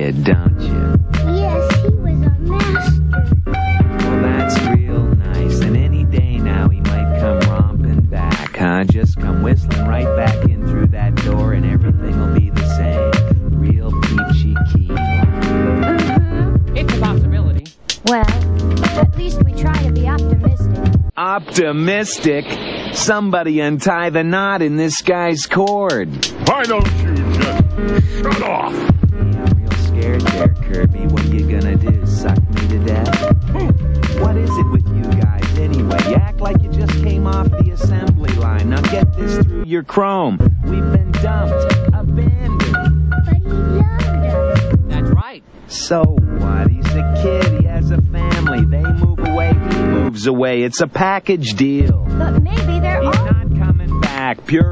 kid, don't you? Yes, he was a master. Well, that's real nice. And any day now he might come romping back, huh? Just come whistling right back in through that door and everything will be the same. Real peachy keen. It's a possibility. Well, at least we try to be optimistic. Optimistic? Somebody untie the knot in this guy's cord. Why don't you just shut off? Yeah, I'm real scared there, Kirby. What are you gonna do, suck me to death? What is it with you guys anyway? You act like you just came off the assembly line. Now get this through your chrome. We've been dumped, abandoned. But he loved us. That's right. So what? He's a kid. He has a family. They move away. He moves away. It's a package deal. But maybe they're He's all... not coming back. Pure